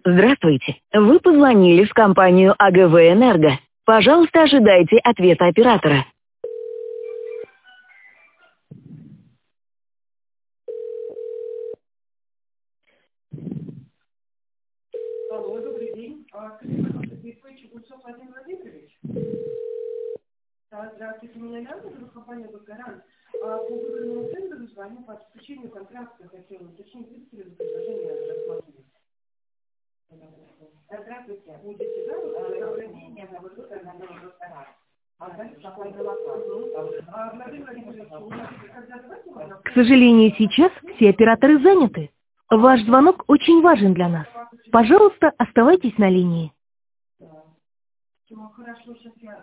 Здравствуйте. Вы позвонили в компанию АГВ «Энерго». Пожалуйста, ожидайте ответа оператора. Алло, добрый день. Скажите, пожалуйста, ГИП Чугунцов Владимир Владимирович? Да, здравствуйте, меня Яна, зовут компания «Гарант». По выбранному тендеру звоню по подключению контракта, хотела уточнить, будете ли вы предложение рассматривать? Здравствуйте, будете, да? Меня зовут Рустам. К сожалению, сейчас все операторы заняты. Ваш звонок очень важен для нас. Пожалуйста, оставайтесь на линии. Хорошо, сейчас я...